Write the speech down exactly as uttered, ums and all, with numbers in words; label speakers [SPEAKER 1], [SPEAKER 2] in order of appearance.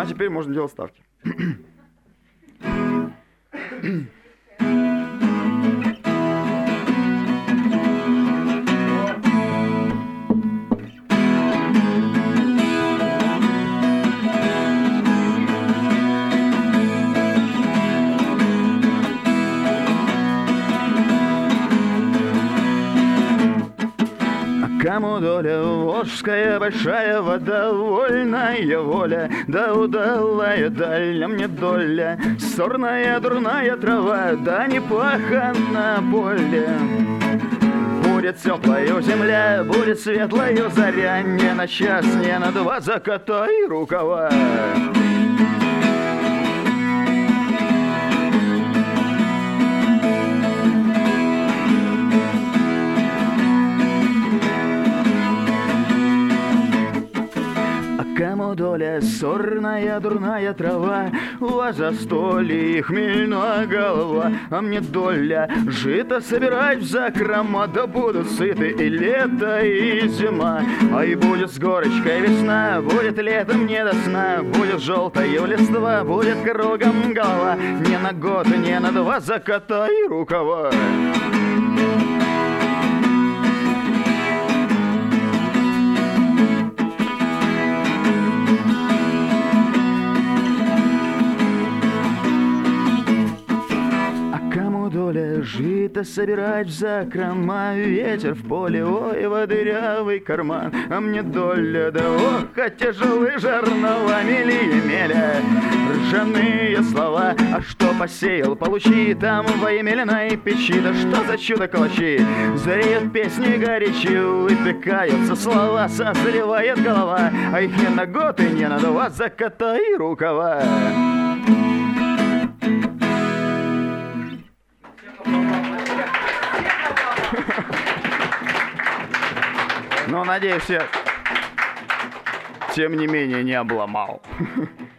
[SPEAKER 1] а теперь можно делать ставки. Кому доля волжская большая вода, вольная воля, да удалая даль, а мне доля, сорная дурная трава, да не плаха на поле. Будет теплая земля, будет светлая заря, не на час, не на два, закатай рукава. Кому доля сорная дурная трава, у вас застолье и хмельная голова, а мне доля жито собирать в закрома, да будут сыты и лето, и зима. А и будет с горочкой весна, будет летом не до сна, будет желтая листва, будет кругом голова, не на год, не на два, закатай рукава. Доля жито собирать в закрома, ветер в поле, ой, водырявый карман, а мне доля, да ох, а тяжелые жернова, мели меля, ржаные слова, а что посеял, получи там во емельной печи, да что за чудо калачи, зреют песни горячи, выпекаются слова, созревает голова, а их не на год и не на два, закатай рукава. Но, надеюсь, я, тем не менее, не обломал.